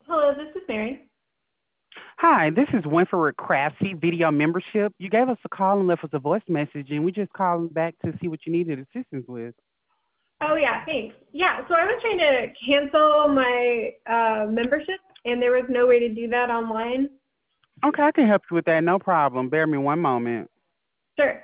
Hello, this is Mary. Hi, this is Winfred Craftsy Video Membership. You gave us a call and left us a voice message, and we just calling back to see what you needed assistance with. Oh yeah, thanks. Yeah, so I was trying to cancel my membership, and there was no way to do that online. Okay, I can help you with that, no problem. Bear me one moment. Sure.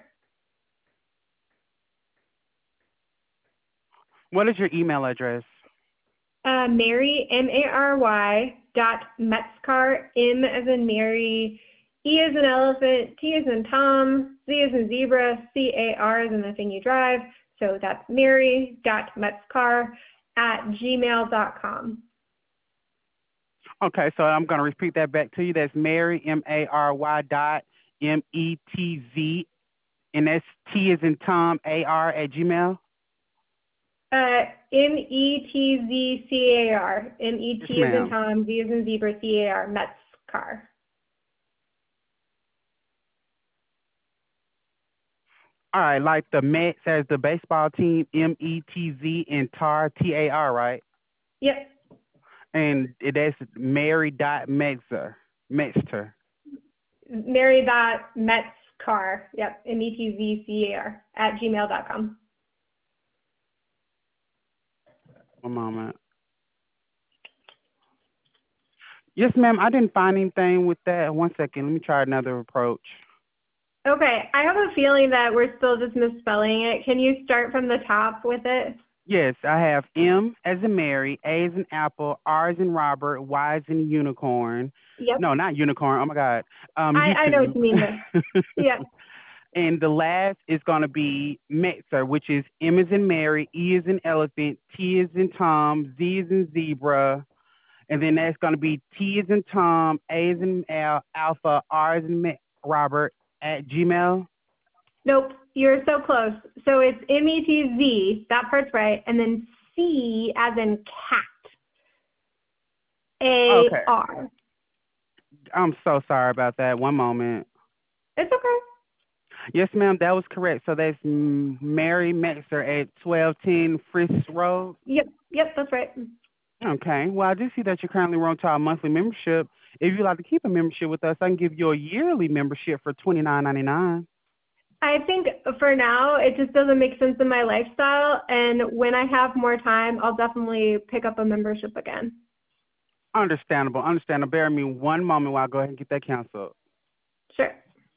What is your email address? Mary Mary dot Metzcar M as in Mary, E as in elephant, T as in Tom, Z as in zebra, CAR as in the thing you drive. So that's Mary dot Metzcar at gmail.com. Okay, so I'm going to repeat that back to you. That's Mary, Mary dot METZ, and that's T as in Tom, AR at Gmail? Metzcar. MET Yes, as in ma'am. Tom, Z as in zebra, CAR. Metzcar. All right, like the Mets as the baseball team, METZ, and TAR, TAR, right? Yep. And that's Mary dot Metzger. Mary dot Metzcar. Yep. Metzcar at gmail.com. One moment. Yes, ma'am. I didn't find anything with that. One second. Let me try another approach. Okay. I have a feeling that we're still just misspelling it. Can you start from the top with it? Yes, I have M as in Mary, A as in Apple, R as in Robert, Y as in unicorn. Yep. No, not unicorn. Oh my God. I know what YouTube. you mean though. Yep. And the last is going to be Metzer, which is M as in Mary, E as in elephant, T as in Tom, Z as in zebra, and then that's going to be T as in Tom, A as in Alpha, R as in Robert at Gmail. Nope. You're so close. So it's METZ. That part's right. And then C as in cat. Okay. AR. I'm so sorry about that. One moment. It's okay. Yes, ma'am, that was correct. So that's Mary Mexer at 1210 Frisk Road. Yep. Yep. That's right. Okay. Well, I do see that you're currently on to our monthly membership. If you'd like to keep a membership with us, I can give you a yearly membership for $29.99. I think for now, it just doesn't make sense in my lifestyle. And when I have more time, I'll definitely pick up a membership again. Understandable. Understandable. Bear with me one moment while I go ahead and get that canceled. Sure.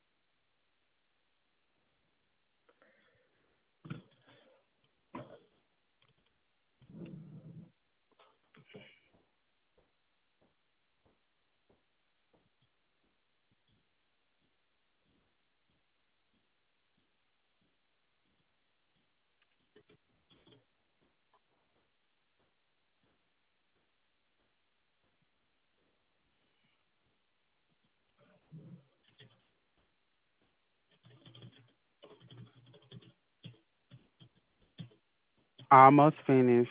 Almost finished.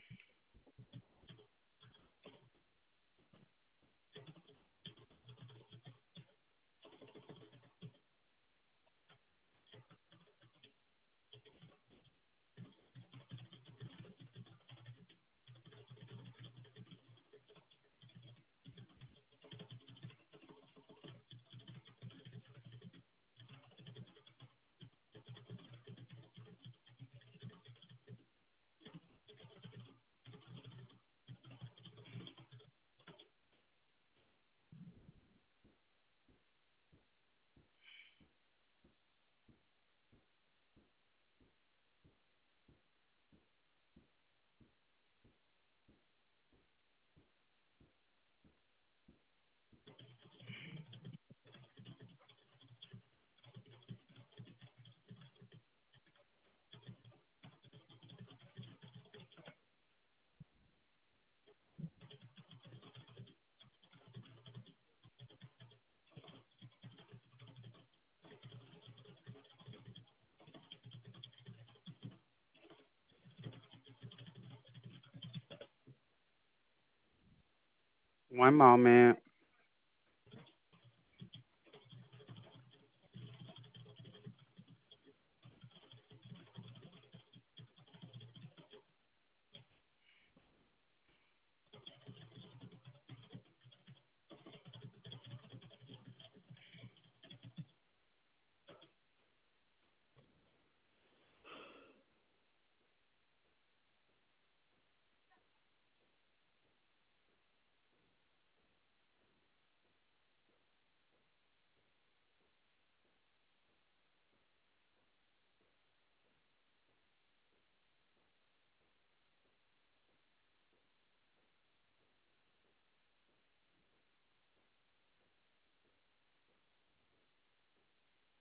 One moment.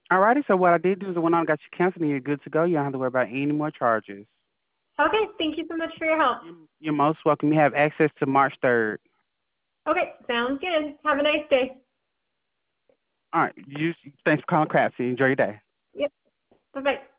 All righty. So what I did do is I went on and got you canceled, and you're good to go. You don't have to worry about any more charges. Okay, thank you so much for your help. You're most welcome. You have access to March 3rd. Okay, sounds good. Have a nice day. All right. Thanks for calling Crapsy. Enjoy your day. Yep. Bye-bye.